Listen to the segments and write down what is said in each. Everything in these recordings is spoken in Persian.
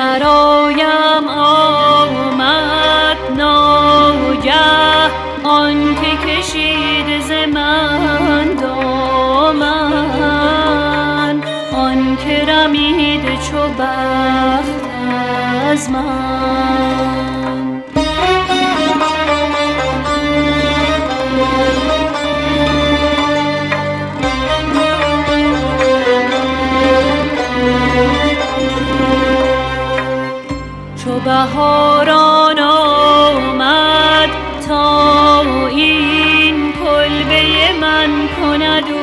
برایم آمد ناگه آن که کشید ز من دامن، آن که رمید چو بخت از من. چو بهاران آمد تا این کلبه من کند او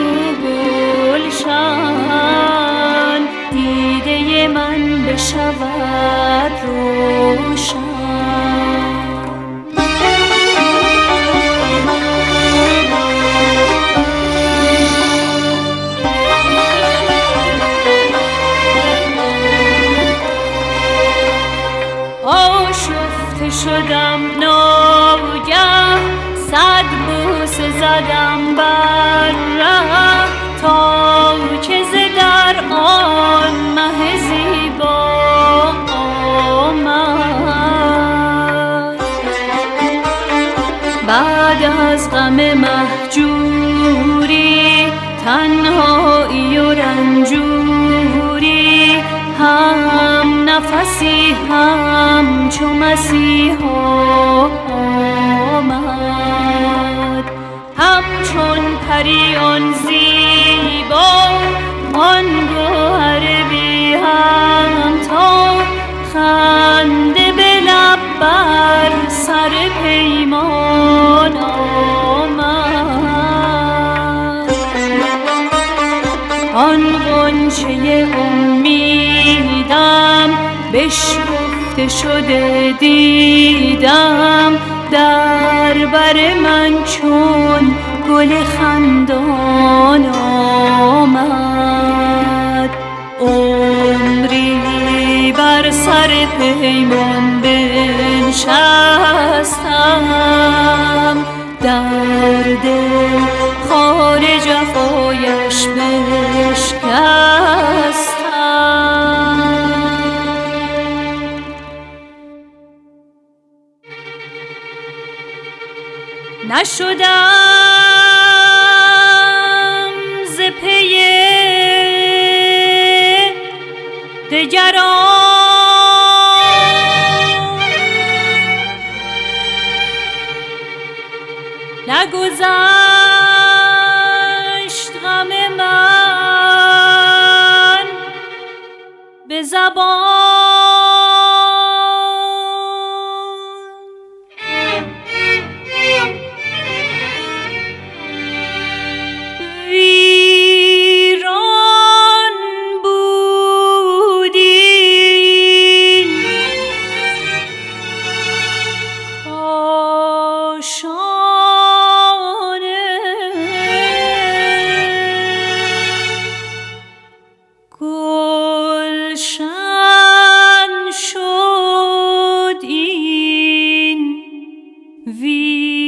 گلشن، دیده من بشود روشن. آشفته شدم ناگه، صد بوسه زدم بر ره، تا که ز در آن مه زیبا آمد. بعد از غم مهجوری، تنهایی و رنجوری، هم نفسی همچو مسیحا آمد. همچون پریان زیبا، آن گوهر بی همتا، خنده به لب بر سر پیمان آمد. آن غنچه امیدم بشکفته شده دیدم، در بر من چون گل خندان آمد. عمری بر سر پیمان بنشستم، در دل خار جفایش بشکستم. نشدم ز پی دگران، نگذشت غم من به زبان. ویران بود این کاشانه، گلشن شد این ویرانه.